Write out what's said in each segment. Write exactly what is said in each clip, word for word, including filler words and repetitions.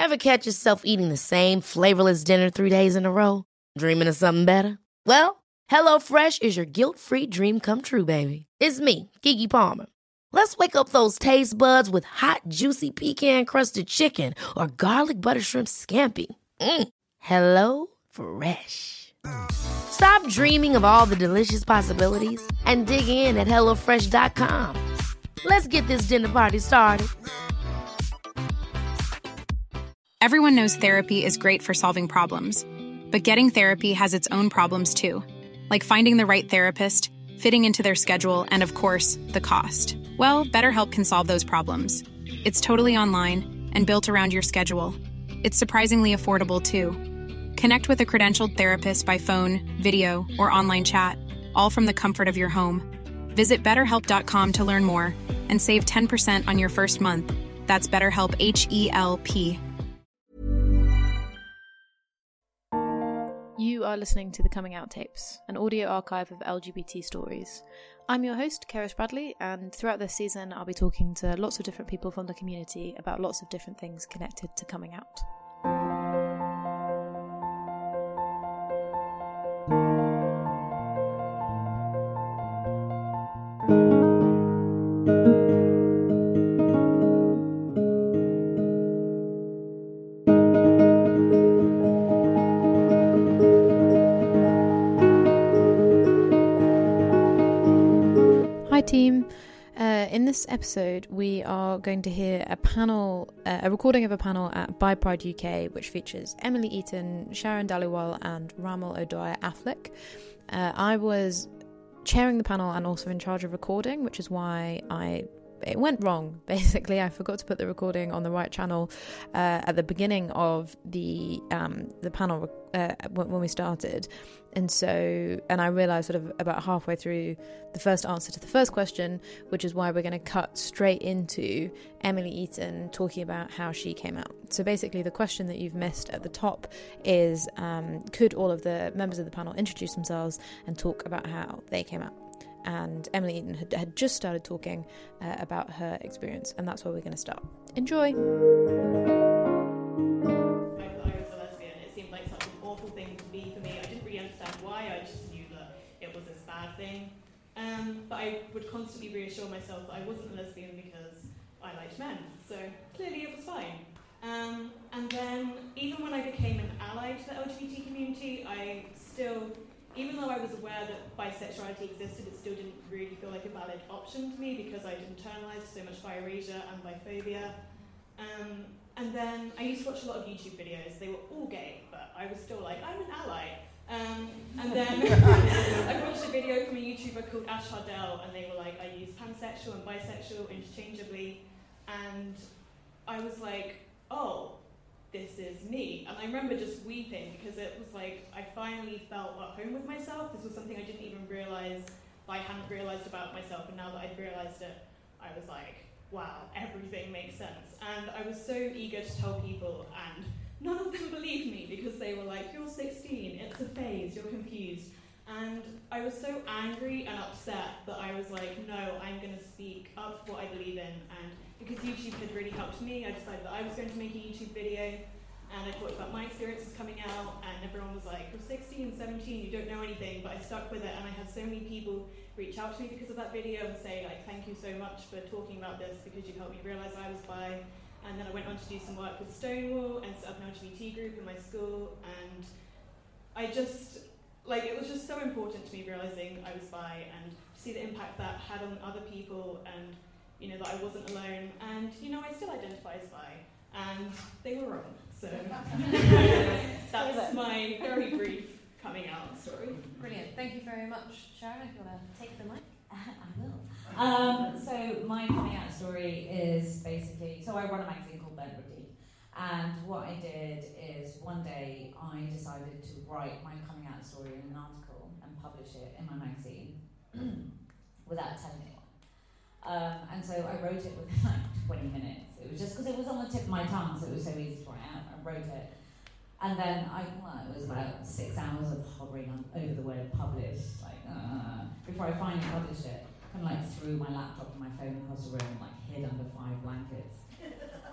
Ever catch yourself eating the same flavorless dinner three days in a row? Dreaming of something better? Well, HelloFresh is your guilt-free dream come true, baby. It's me, Keke Palmer. Let's wake up those taste buds with hot, juicy pecan-crusted chicken or garlic butter shrimp scampi. Mm. Hello Fresh. Stop dreaming of all the delicious possibilities and dig in at hello fresh dot com. Let's get this dinner party started. Everyone knows therapy is great for solving problems, but getting therapy has its own problems too, like finding the right therapist, fitting into their schedule, and of course, the cost. Well, BetterHelp can solve those problems. It's totally online and built around your schedule. It's surprisingly affordable too. Connect with a credentialed therapist by phone, video, or online chat, all from the comfort of your home. Visit better help dot com to learn more and save ten percent on your first month. That's BetterHelp, H E L P. You are listening to The Coming Out Tapes, an audio archive of L G B T stories. I'm your host, Keris Bradley, and throughout this season I'll be talking to lots of different people from the community about lots of different things connected to coming out. Hi team, uh, in this episode we are going to hear a panel, uh, a recording of a panel at Bi Pride U K which features Emily Eaton, Sharon Dhaliwal and Ramal O'Dwyer Affleck. Uh, I was chairing the panel and also in charge of recording, which is why I it went wrong. Basically, I forgot to put the recording on the right channel uh, at the beginning of the um, the panel uh, when, when we started, and so and I realised sort of about halfway through the first answer to the first question, which is why we're going to cut straight into Emily Eaton talking about how she came out. So basically, the question that you've missed at the top is, um, could all of the members of the panel introduce themselves and talk about how they came out? And Emily Eaton had, had just started talking uh, about her experience, and that's where we're going to start. Enjoy! I thought I was a lesbian. It seemed like such an awful thing to be for me. I didn't really understand why. I just knew that it was this bad thing. Um, but I would constantly reassure myself that I wasn't a lesbian because I liked men. So clearly it was fine. Um, and then even when I became an ally to the L G B T community, I still... Even though I was aware that bisexuality existed, it still didn't really feel like a valid option to me because I'd internalised so much bi-erasure and biphobia. Um, and then I used to watch a lot of YouTube videos. They were all gay, but I was still like, I'm an ally. Um, and then I watched a video from a YouTuber called Ash Hardell, and they were like, I use pansexual and bisexual interchangeably. And I was like, oh, this is me. And I remember just weeping because it was like I finally felt at home with myself. This was something I didn't even realise I hadn't realised about myself, and now that I'd realised it, I was like, wow, everything makes sense. And I was so eager to tell people, and none of them believed me because they were like, you're sixteen, it's a phase, you're confused. And I was so angry and upset that I was like, no, I'm going to speak up for what I believe in. And because YouTube had really helped me, I decided that I was going to make a YouTube video, and I talked about my experiences coming out, and everyone was like, you're sixteen, seventeen, you don't know anything, but I stuck with it, and I had so many people reach out to me because of that video and say, like, thank you so much for talking about this because you helped me realise I was bi. And then I went on to do some work with Stonewall and set up an L G B T group in my school, and I just, like, it was just so important to me realising I was bi and to see the impact that had on other people, and you know, that I wasn't alone, and you know, I still identify as bi, and they were wrong. So that's my very brief coming out story. Brilliant. Thank you very much, Sharon. If you want to take the mic. I will. Um, so my coming out story is basically, so I run a magazine called Burnt Redeem, and what I did is one day I decided to write my coming out story in an article and publish it in my magazine without telling anyone. Um, and so I wrote it within like twenty minutes. It was just because it was on the tip of my tongue, so it was so easy to write out. I wrote it. And then I, well, it was about six hours of hovering on, over the word published, like, uh, before I finally published it. Kind of like threw my laptop and my phone across the room and like hid under five blankets.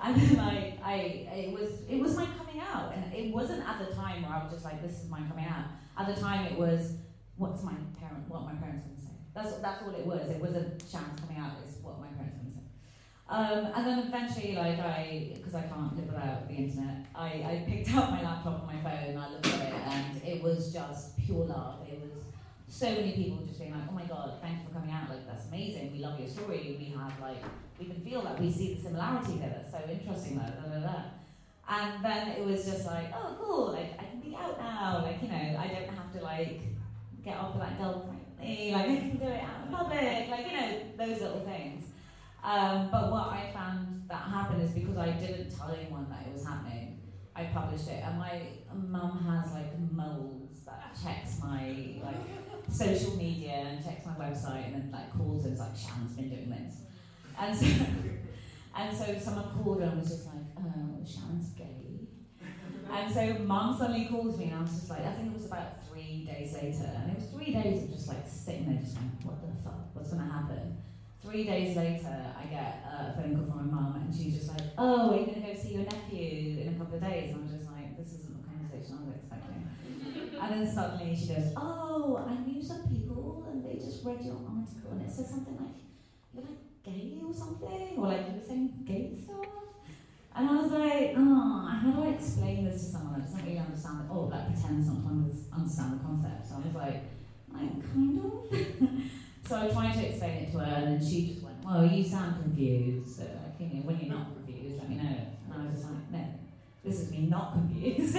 And then like I, it was it was my coming out, and it wasn't at the time where I was just like, this is my coming out. At the time, it was, what's my parent, what my parents going to say. That's that's all it was. It wasn't Sharon's coming out. It's what my parents going to say. Um, and then eventually, like I, because I can't live without the internet, I, I picked up my laptop and my phone. I looked at it, and it was just pure love. It was so many people just being like, oh my god, thank you for coming out. Like that's amazing. We love your story. We have like. We can feel that we see the similarity there. That's so interesting, though. Da, da, da. And then it was just like, oh, cool. Like I can be out now. Like you know, I don't have to like get off of that girl quickly. Like I can do it out in public. Like you know, those little things. Um, but what I found that happened is because I didn't tell anyone that it was happening. I published it, and my mum has like moles that checks my like social media and checks my website, and then like calls and is like, Sharon's been doing this. And so, and so someone called her and was just like, oh, Sharon's gay. And so mum suddenly calls me and I was just like, I think it was about three days later. And it was three days of just like sitting there just going, what the fuck, what's going to happen? Three days later, I get a phone call from my mum and she's just like, oh, are you going to go see your nephew in a couple of days? And I'm just like, this isn't the conversation I was expecting. And then suddenly she goes, oh, I knew some people and they just read your article and it said something like, you're like, gay or something, or like you were saying gay stuff, and I was like, oh, how do I explain this to someone that doesn't really understand it, or like pretends not to understand the concept? So I was like, like kind of. So I tried to explain it to her, and then she just went, well, you sound confused. So like, you know, when you're not confused, let me know. And I was just like, no, this is me not confused.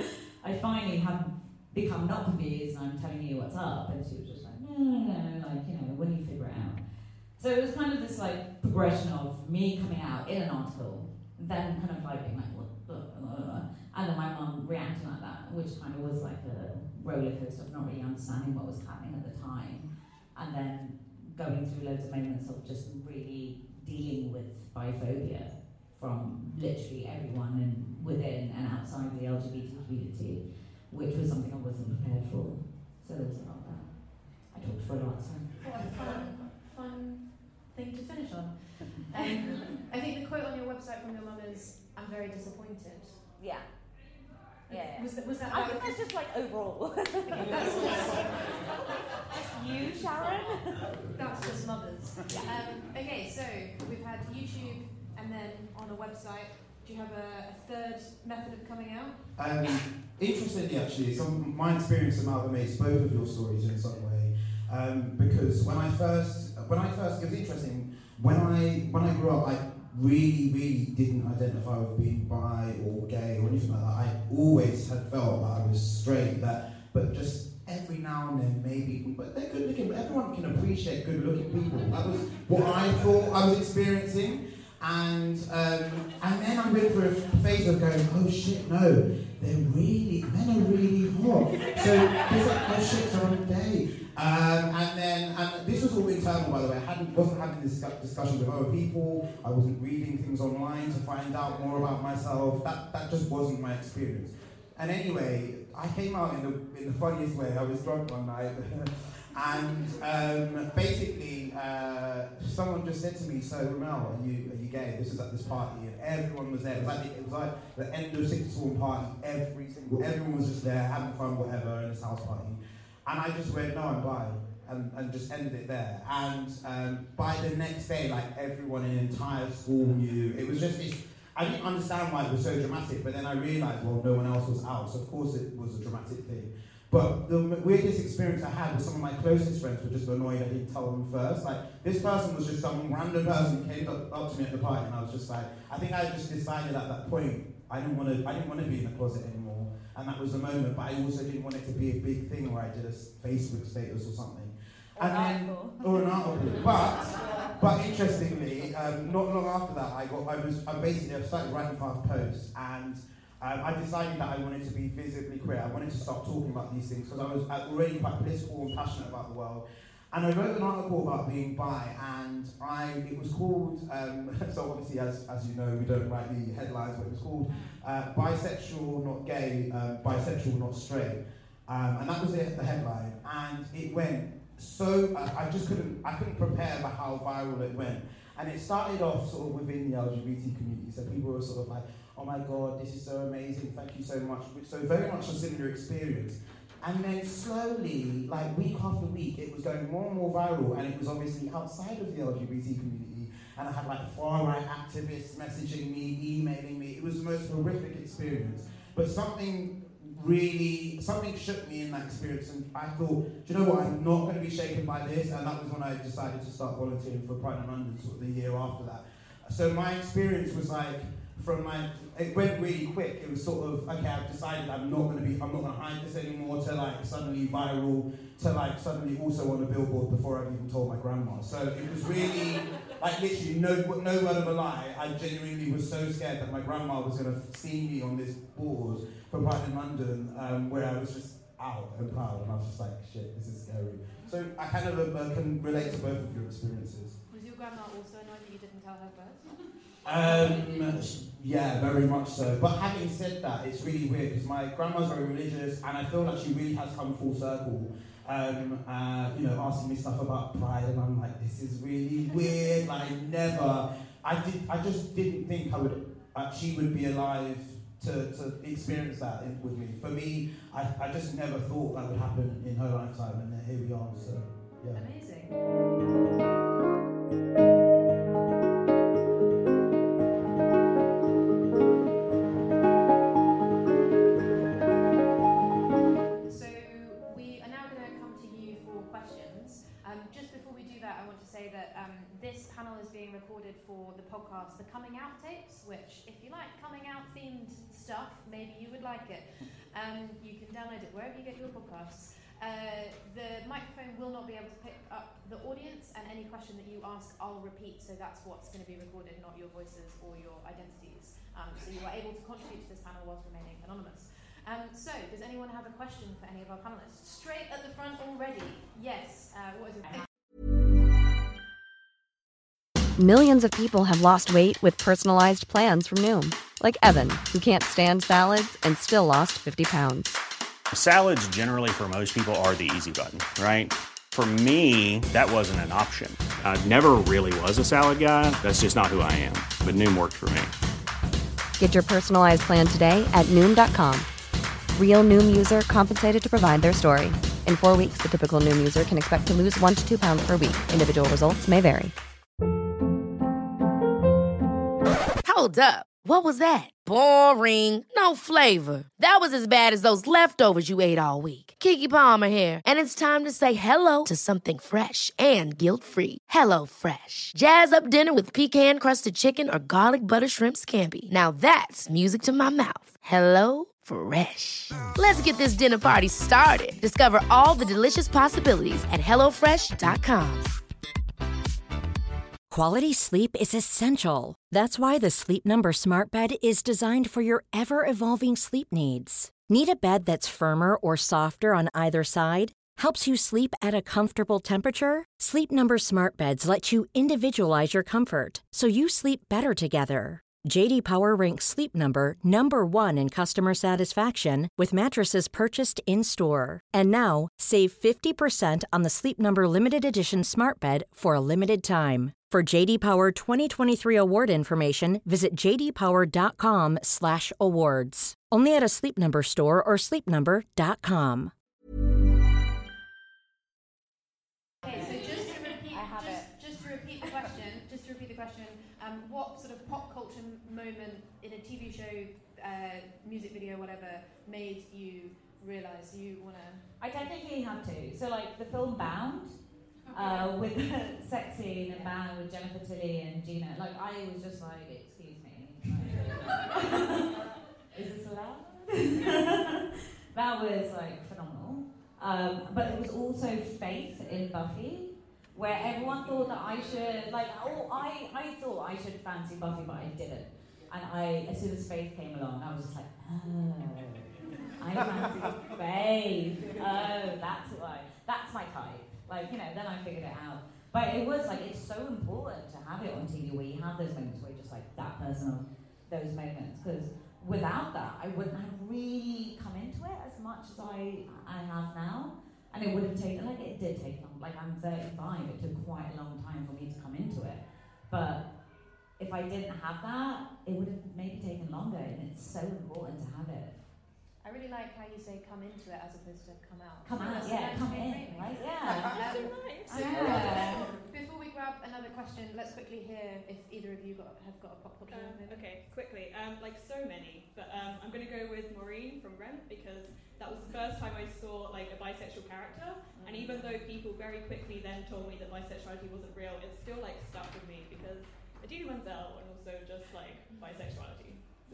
I finally have become not confused, and I'm telling you what's up. And she was just like, no, no, no, like you know, when you figure it out. So it was kind of this like progression of me coming out in an article, then kind of like being like, what, blah, blah, blah, and then my mum reacting like that, which kind of was like a roller coaster of not really understanding what was happening at the time, and then going through loads of moments of just really dealing with biphobia from literally everyone and within and outside the L G B T community, which was something I wasn't prepared for. So there was a lot of that. I talked for a lot, so. What a fun, fun thing to finish on. Um, I think the quote on your website from your mum is, I'm very disappointed. Yeah. Yeah. Was that, was that I think that's just like overall. that's just, just you, Sharon? That's just mothers. Yeah. Um, okay, so we've had YouTube and then on a website. Do you have a, a third method of coming out? Um, interestingly, actually, some my experience amalgamates both of your stories in some way. Um, because when I first, when I first, it was interesting. When I when I grew up, I really, really didn't identify with being bi or gay or anything like that. I always had felt that I was straight. That, but just every now and then, maybe. But they're good looking. Everyone can appreciate good looking people. That was what I thought I was experiencing. And um, and then I went through a phase of going, oh shit, no, they're really, men are really hot. So it's like, oh shit, so I'm gay. Um, and then, and this was all internal, by the way. I hadn't, wasn't having this discussion with other people. I wasn't reading things online to find out more about myself. That that just wasn't my experience. And anyway, I came out in the in the funniest way. I was drunk one night. And um, basically, uh, someone just said to me, "So, Ramel, are you are you gay?" This is at this party, and everyone was there. It was like the, it was like the end of sixth form party. Every single everyone was just there having fun, whatever, in this house party. And I just went, "No, I'm bi," and, and just ended it there. And um, by the next day, like everyone in the entire school knew. It was just this. I didn't understand why it was so dramatic, but then I realised, well, no one else was out, so of course it was a dramatic thing. But the weirdest experience I had was some of my closest friends were just annoyed I didn't tell them first. Like, this person was just some random person who came up, up to me at the party, and I was just like, I think I just decided at that point I didn't want to. I didn't want to be in the closet anymore, and that was the moment. But I also didn't want it to be a big thing where I did a Facebook status or something. Or and an then, article. Or an article. But, but interestingly, um, not long after that, I got. I was. I basically I started writing fast posts and. Um, I decided that I wanted to be visibly queer. I wanted to start talking about these things because I was already quite political and passionate about the world. And I wrote an article about being bi, and I it was called, um, so obviously as, as you know, we don't write the headlines, but it was called uh, Bisexual Not Gay, uh, Bisexual Not Straight. Um, and that was the, the headline. And it went so, uh, I just couldn't, I couldn't prepare for how viral it went. And it started off sort of within the L G B T community, so people were sort of like, oh my God, this is so amazing, thank you so much. So very much a similar experience. And then slowly, like week after week, it was going more and more viral, and it was obviously outside of the L G B T community. And I had like far-right activists messaging me, emailing me. It was the most horrific experience. But something really, something shook me in that experience, and I thought, do you know what, I'm not going to be shaken by this, and that was when I decided to start volunteering for Pride in London, sort of the year after that. So my experience was like, from my, it went really quick. It was sort of, okay, I've decided I'm not going to be, I'm not going to hide this anymore, to like suddenly viral, to like suddenly also on a billboard before I've even told my grandma. So it was really, like literally no, no word of a lie. I genuinely was so scared that my grandma was going to see me on this board for Pride in London, um, where I was just out and proud, and I was just like, shit, this is scary. So I kind of uh, can relate to both of your experiences. Was your grandma also annoyed that you didn't tell her first? Um, yeah, very much so. But having said that, it's really weird because my grandma's very religious, and I feel like she really has come full circle. Um, uh, you know, asking me stuff about pride, and I'm like, this is really weird. Like, I never, I did, I just didn't think I would, uh, she would be alive to, to experience that in, with me. For me, I, I just never thought that would happen in her lifetime, and here we are. So, yeah. Amazing. This panel is being recorded for the podcast, The Coming Out Tapes, which, if you like coming out themed stuff, maybe you would like it. Um, you can download it wherever you get your podcasts. Uh, the microphone will not be able to pick up the audience, and any question that you ask, I'll repeat, so that's what's going to be recorded, not your voices or your identities. Um, so you are able to contribute to this panel whilst remaining anonymous. Um, so, does anyone have a question for any of our panelists? Straight at the front already. Yes. Uh, what is it? Millions of people have lost weight with personalized plans from Noom. Like Evan, who can't stand salads and still lost fifty pounds. Salads generally for most people are the easy button, right? For me, that wasn't an option. I never really was a salad guy. That's just not who I am. But Noom worked for me. Get your personalized plan today at Noom dot com. Real Noom user compensated to provide their story. In four weeks, the typical Noom user can expect to lose one to two pounds per week. Individual results may vary. Hold up. What was that? Boring. No flavor. That was as bad as those leftovers you ate all week. Keke Palmer here, and it's time to say hello to something fresh and guilt-free. Hello Fresh. Jazz up dinner with pecan-crusted chicken or garlic butter shrimp scampi. Now that's music to my mouth. Hello Fresh. Let's get this dinner party started. Discover all the delicious possibilities at hello fresh dot com. Quality sleep is essential. That's why the Sleep Number Smart Bed is designed for your ever-evolving sleep needs. Need a bed that's firmer or softer on either side? Helps you sleep at a comfortable temperature? Sleep Number Smart Beds let you individualize your comfort, so you sleep better together. J D Power ranks Sleep Number number one in customer satisfaction with mattresses purchased in-store. And now, save fifty percent on the Sleep Number Limited Edition Smart Bed for a limited time. For J D Power twenty twenty-three award information, visit j d power dot com slash awards. Only at a Sleep Number store or sleep number dot com. Okay, so just to repeat, just, just to repeat the question, just to repeat the question, um, what sort of pop culture moment in a T V show, uh, music video, whatever, made you realise you want to? I technically had to. So, like the film Bound. Uh, with the sex scene and Bound with Jennifer Tilly and Gina, like I was just like, excuse me, is this allowed? That was like phenomenal. Um, but it was also Faith in Buffy, where everyone thought that I should, like, oh, I, I thought I should fancy Buffy, but I didn't. And I, as soon as Faith came along, I was just like, oh, I fancy Faith. Oh, that's why. That's my type. Like, you know, then I figured it out. But it was like, it's so important to have it on T V where you have those moments where you're just like, that person on those moments. Because without that, I wouldn't have really come into it as much as I I have now. And it would have taken, like, it did take long. Like, I'm thirty-five. It took quite a long time for me to come into it. But if I didn't have that, it would have maybe taken longer, and it's so important to have it. I really like how you say come into it as opposed to come out. Come out, That's yeah, nice come in, reframing. right? Yeah. Um, so nice. so, Yeah. Before we grab another question, let's quickly hear if either of you got, have got a pop culture. Um, okay, quickly. Um, like so many, but um, I'm going to go with Maureen from Rent because that was the first time I saw like a bisexual character, and even though people very quickly then told me that bisexuality wasn't real, it still like stuck with me because Idina Menzel and also just like bisexuality. So.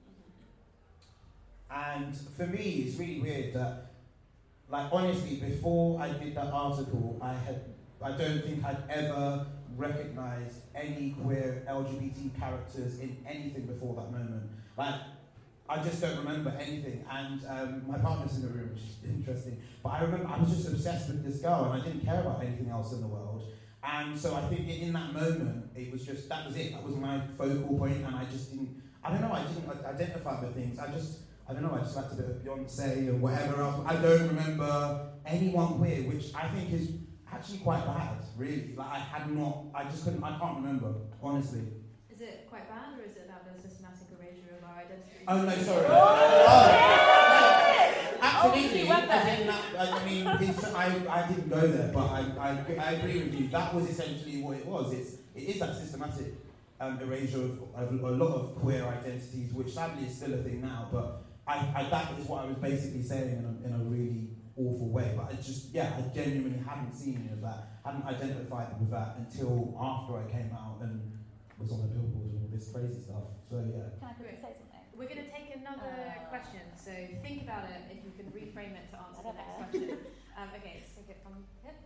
And for me, it's really weird that, like, honestly, before I did that article, I had, I don't think I'd ever recognised any queer L G B T characters in anything before that moment. Like, I just don't remember anything. And um, my partner's in the room, which is interesting. But I remember I was just obsessed with this girl, and I didn't care about anything else in the world. And so I think in that moment, it was just, that was it. That was my focal point, and I just didn't, I don't know, I didn't identify with things. I just, I don't know, I just liked a bit of Beyonce and whatever else. I don't remember anyone queer, which I think is actually quite bad, really. Like, I had not, I just couldn't, I can't remember, honestly. Is it quite bad, or is it about the systematic erasure of our identity? Oh, no, sorry. Oh, absolutely. Oh, As in that, I mean, it's, I, I didn't go there, but I, I, I agree with you. That was essentially what it was. It's, it is that systematic um, erasure of, of a lot of queer identities, which sadly is still a thing now, but I, I, that is what I was basically saying in a, in a really awful way. But I just, yeah, I genuinely hadn't seen any of that, hadn't identified with that until after I came out and was on the billboard and all this crazy stuff. So, yeah. Can I quickly say something? We're going to take another Uh, question, so think about it if you can reframe it to answer I the don't next know. question. Um, okay, let's take it from here.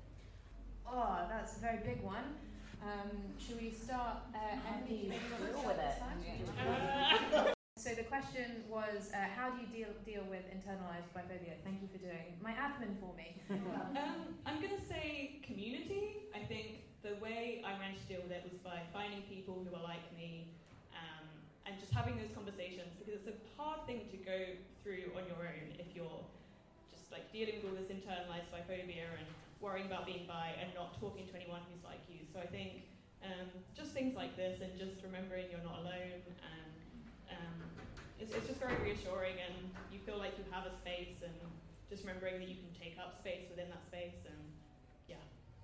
Oh, that's a very big one. Um, should we start? Uh, Emily, maybe you want to Deal start with this it. time? Uh, So the question was, uh, how do you deal deal with internalized biphobia? Thank you for doing my admin for me. Um, I'm going to say community. I think the way I managed to deal with it was by finding people who are like me um, and just having those conversations, because it's a hard thing to go through on your own if you're just like dealing with all this internalized biphobia and worrying about being bi and not talking to anyone who's like you. So I think um, just things like this and just remembering you're not alone, and um, it's, it's just very reassuring, and you feel like you have a space, and just remembering that you can take up space within that space, and yeah.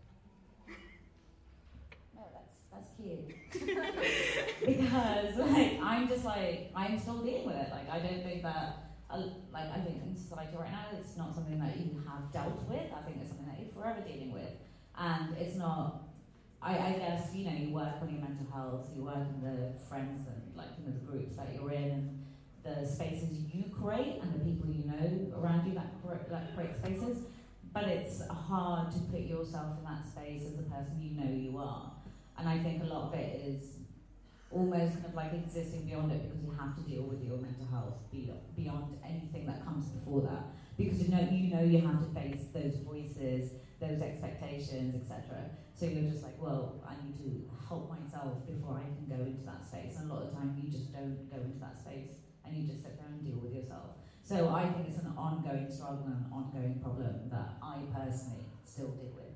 No, that's that's cute. Because like I'm just like I'm still dealing with it. Like I don't think that uh, like I think in society right now it's not something that you have dealt with. I think it's something that you're forever dealing with, and it's not. I, I guess you know you work on your mental health, you work in the friends and like you know the groups that you're in, and the spaces you create, and the people you know around you that create, that create spaces. But it's hard to put yourself in that space as the person you know you are. And I think a lot of it is almost kind of like existing beyond it, because you have to deal with your mental health beyond anything that comes before that. Because you know you know you have to face those voices, those expectations, et cetera. So you're just like, well, I need to help myself before I can go into that space. And a lot of the time you just don't go into that space, and you just sit there and deal with yourself. So I think it's an ongoing struggle and an ongoing problem that I personally still deal with.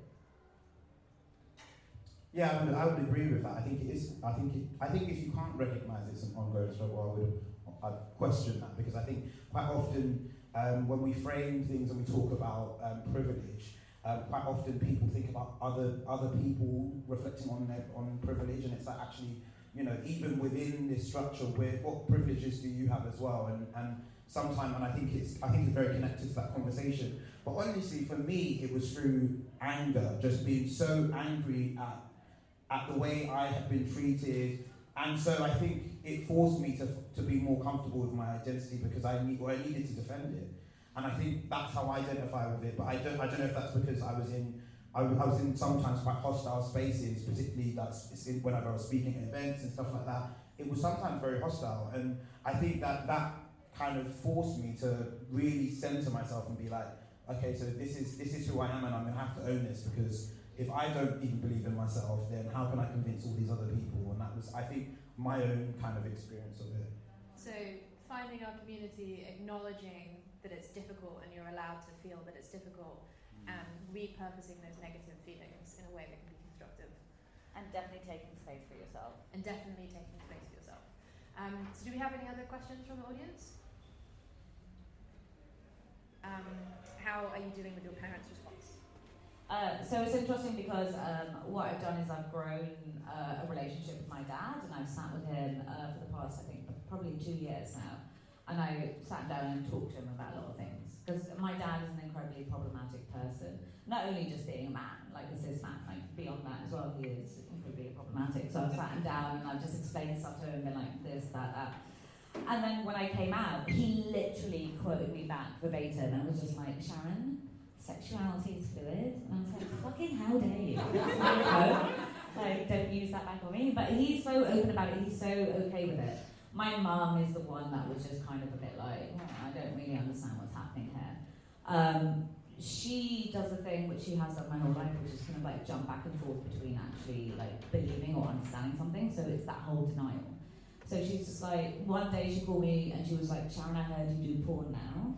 Yeah, I would, I would agree with that. I think it is. I think it, I think if you can't recognise it's an ongoing struggle, I would I'd question that, because I think quite often um, when we frame things and we talk about um, privilege, um, quite often people think about other other people reflecting on their on privilege, and it's like actually, you know, even within this structure, where what privileges do you have as well? And and sometimes, and I think it's I think it's very connected to that conversation. But honestly, for me, it was through anger, just being so angry at. at the way I had been treated, and so I think it forced me to to be more comfortable with my identity, because I need, or I needed to defend it, and I think that's how I identify with it. But I don't I don't know if that's because I was in I, I was in sometimes quite hostile spaces, particularly that's it's in, whenever I was speaking at events and stuff like that. It was sometimes very hostile, and I think that that kind of forced me to really center myself and be like, okay, so this is this is who I am, and I'm gonna have to own this, because if I don't even believe in myself, then how can I convince all these other people? And that was, I think, my own kind of experience of it. So finding our community, acknowledging that it's difficult and you're allowed to feel that it's difficult, mm. and repurposing those negative feelings in a way that can be constructive. And definitely taking space for yourself. And definitely taking space for yourself. Um, so do we have any other questions from the audience? Um, how are you dealing with your parents' response? Uh, so it's interesting because um, what I've done is I've grown uh, a relationship with my dad, and I've sat with him uh, for the past, I think, probably two years now. And I sat down and talked to him about a lot of things. Because my dad is an incredibly problematic person. Not only just being a man, like a cis man, like beyond that as well, he is incredibly problematic. So I've sat him down and I've just explained stuff to him, been like this, that, that. And then when I came out, he literally quoted me back verbatim and was just like, Sharon, sexuality is fluid. And I was like, fucking how dare you? Like, don't use that back on me. But he's so open about it, he's so okay with it. My mum is the one that was just kind of a bit like, oh, I don't really understand what's happening here. Um, she does a thing which she has done my whole life, which is kind of like jump back and forth between actually like believing or understanding something. So it's that whole denial. So she's just like, one day she called me and she was like, Sharon, I heard you do porn now.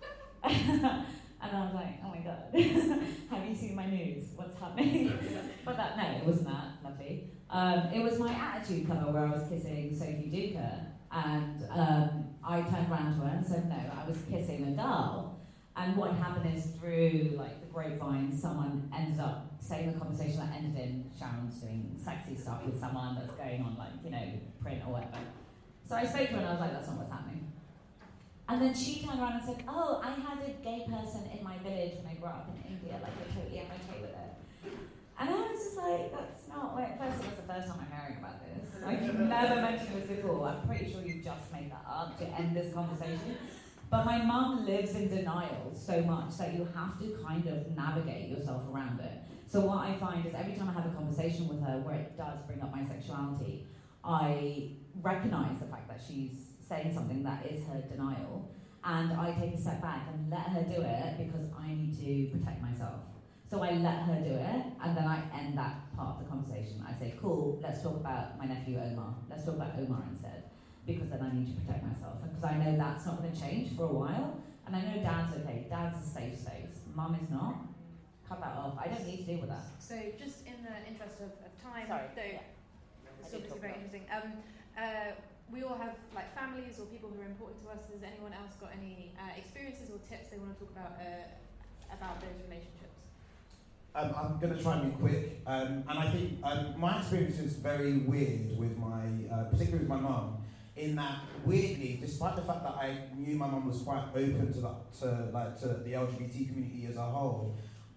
And I was like, oh my god, have you seen my nudes? What's happening? But that, no, it wasn't that, lovely. Um, it was my Attitude cover where I was kissing Sophie Duker, and um, I turned around to her and said, no, I was kissing a girl. And what happened is through like the grapevine, someone ended up saying the conversation that ended in Sharon's doing sexy stuff with someone that's going on like, you know, print or whatever. So I spoke to her and I was like, that's not what's happening. And then she turned around and said, oh, I had a gay person in my village when I grew up in India, like I totally am okay with it. And I was just like, that's not what, first it was the first time I'm hearing about this. Like, you've never mentioned this before. I'm pretty sure you just made that up to end this conversation. But my mum lives in denial so much that you have to kind of navigate yourself around it. So what I find is every time I have a conversation with her where it does bring up my sexuality, I recognise the fact that she's saying something that is her denial, and I take a step back and let her do it because I need to protect myself. So I let her do it, and then I end that part of the conversation. I say, cool, let's talk about my nephew Omar. Let's talk about Omar instead, because then I need to protect myself. Because I know that's not going to change for a while, and I know Dad's okay. Dad's a safe space. Mum is not. Cut that off. I don't need to deal with that. So just in the interest of, of time, Sorry, though, yeah. it's obviously very interesting. Um, uh, we all have like families or people who are important to us. Has anyone else got any uh, experiences or tips they want to talk about uh, about those relationships? Um, I'm going to try and be quick, um, and I think um, my experience is very weird with my, uh, particularly with my mum, in that weirdly, despite the fact that I knew my mum was quite open to the, to like to the L G B T community as a whole,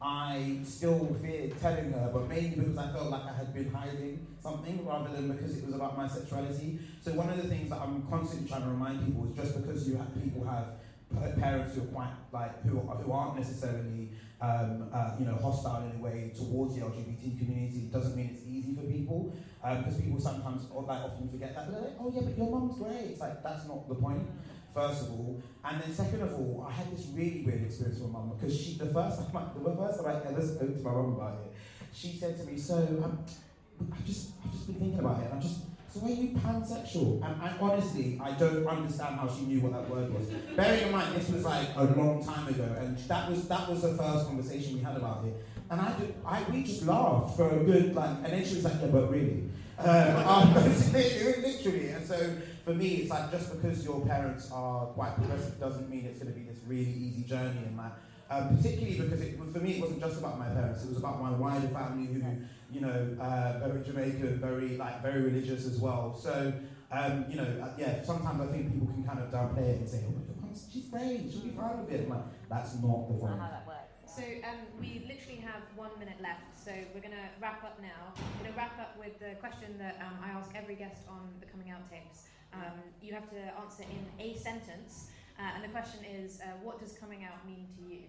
I still feared telling her, but mainly because I felt like I had been hiding something rather than because it was about my sexuality. So one of the things that I'm constantly trying to remind people is just because you have people have parents who are quite like who who aren't necessarily um, uh, you know hostile in a way towards the L G B T community doesn't mean it's easy for people, because um, people sometimes or, like often forget that. They're like, oh yeah, but your mum's great. It's like that's not the point. First of all, and then second of all, I had this really weird experience with my mum because she the first time I, the first time I ever spoke to my mum about it, she said to me, "So um, I've just I've just been thinking about it, and I'm just." So are you pansexual? And I honestly, I don't understand how she knew what that word was. Bearing in mind, this was like a long time ago, and that was that was the first conversation we had about it. And I, did, I we just laughed for a good like, and then she was like, yeah, but really, um, literally. And so for me, it's like just because your parents are quite progressive doesn't mean it's going to be this really easy journey in that. Um, particularly because it, for me, it wasn't just about my parents; it was about my wider family, who, you know, uh, very Jamaican, very like very religious as well. So, um, you know, yeah. Sometimes I think people can kind of downplay it and say, "Oh, my God, she's great; she'll be fine with it." I'm like, that's not the point. That's not how that works. So um, we literally have one minute left, so we're going to wrap up now. We're going to wrap up with the question that um, I ask every guest on the Coming Out tapes. Um, you have to answer in a sentence. Uh, and the question is, uh, what does coming out mean to you?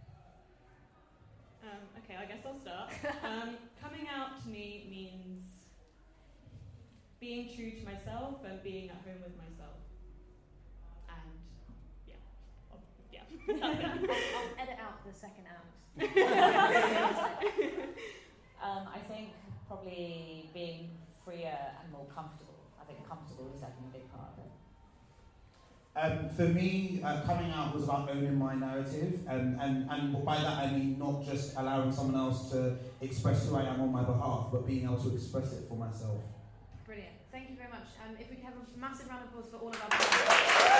Um, okay, I guess I'll start. Um, coming out to me means being true to myself and being at home with myself. And yeah, I'll, yeah. I'll, I'll edit out the second out. um, I think probably being freer and more comfortable. I think comfortable is definitely a big part of it. Um, for me, uh, coming out was about owning my narrative, and, and, and by that I mean not just allowing someone else to express who I am on my behalf, but being able to express it for myself. Brilliant. Thank you very much. Um, if we could have a massive round of applause for all of our panelists.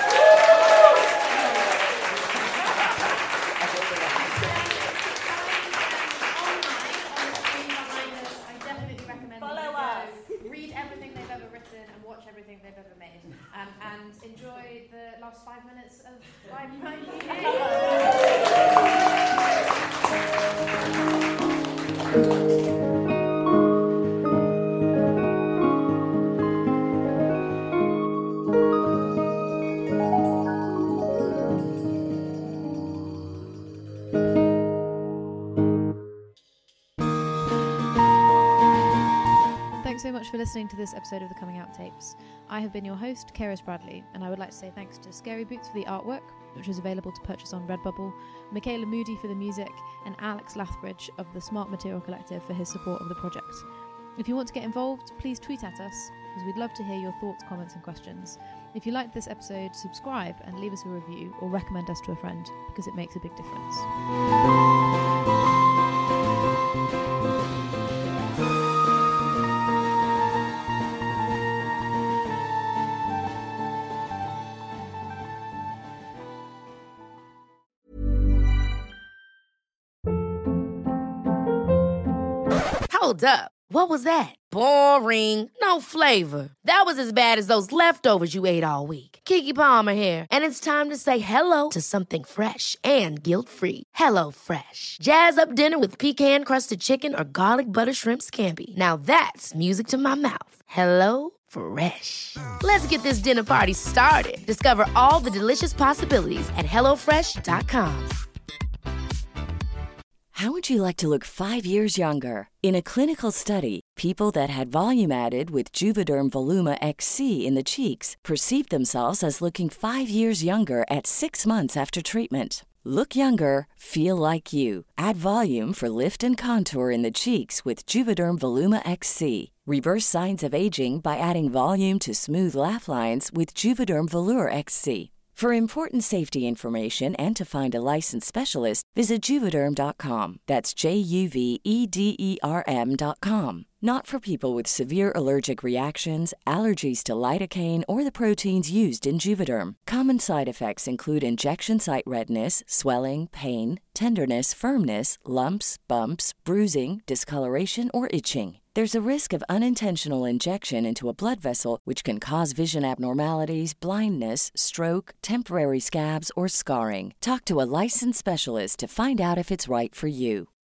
Everything they've ever made, um, and enjoy the last five minutes of By Pride U Thanks so much for listening to this episode of the Coming Out Tapes. I have been your host, Keris Bradley, and I would like to say thanks to Scary Boots for the artwork, which is available to purchase on Redbubble, Michaela Moody for the music, and Alex Lathbridge of the Smart Material Collective for his support of the project. If you want to get involved, please tweet at us, as we'd love to hear your thoughts, comments and questions. If you liked this episode, subscribe and leave us a review or recommend us to a friend, because it makes a big difference. Hold up. What was that? Boring. No flavor. That was as bad as those leftovers you ate all week. Keke Palmer here, and it's time to say hello to something fresh and guilt-free. Hello Fresh. Jazz up dinner with pecan-crusted chicken or garlic butter shrimp scampi. Now that's music to my mouth. Hello Fresh. Let's get this dinner party started. Discover all the delicious possibilities at hello fresh dot com. How would you like to look five years younger? In a clinical study, people that had volume added with Juvederm Voluma X C in the cheeks perceived themselves as looking five years younger at six months after treatment. Look younger, feel like you. Add volume for lift and contour in the cheeks with Juvederm Voluma X C. Reverse signs of aging by adding volume to smooth laugh lines with Juvederm Volure X C. For important safety information and to find a licensed specialist, visit Juvederm dot com. That's J U V E D E R M dot com. Not for people with severe allergic reactions, allergies to lidocaine, or the proteins used in Juvederm. Common side effects include injection site redness, swelling, pain, tenderness, firmness, lumps, bumps, bruising, discoloration, or itching. There's a risk of unintentional injection into a blood vessel, which can cause vision abnormalities, blindness, stroke, temporary scabs, or scarring. Talk to a licensed specialist to find out if it's right for you.